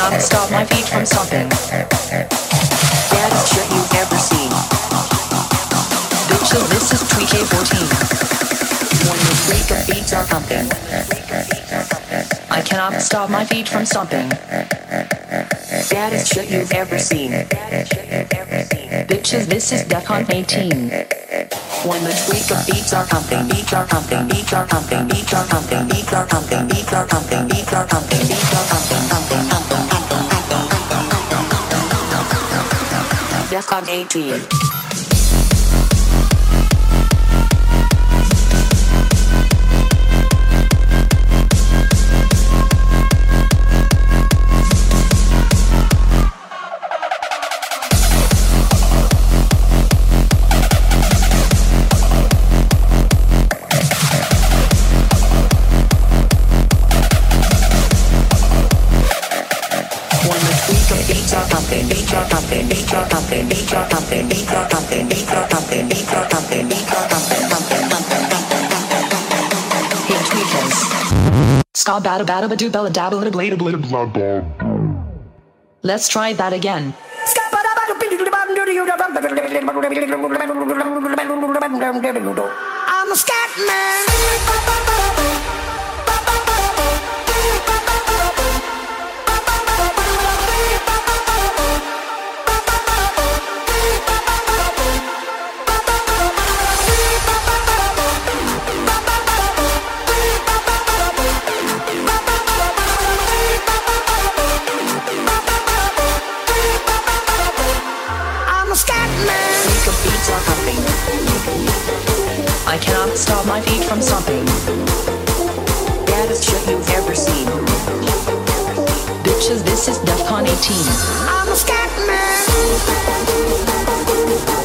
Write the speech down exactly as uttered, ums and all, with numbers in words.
cannot stop my feet from stomping. Baddest shit you've ever seen. Bitches, this is Tweak A fourteen. When the freak of beats are pumping, I cannot stop my feet from stomping. Baddest shit you've ever seen. Bitches, this is Defcon eighteen. When the tweak of beats are pumping, beats are pumping, beats are pumping, beats are pumping, beats are pumping, beats are pumping, beats are pumping, beats are pumping, pumping, pumping, pumping, pumping. Defcon eighteen. Ska bada bada bada bella dabba bada blada blada blah blah. Let's try that again. I'm a scat man. I cannot stop my feet from stomping. Baddest shit you've ever seen. Bitches, this is Defcon eighteen. I'm a scat man.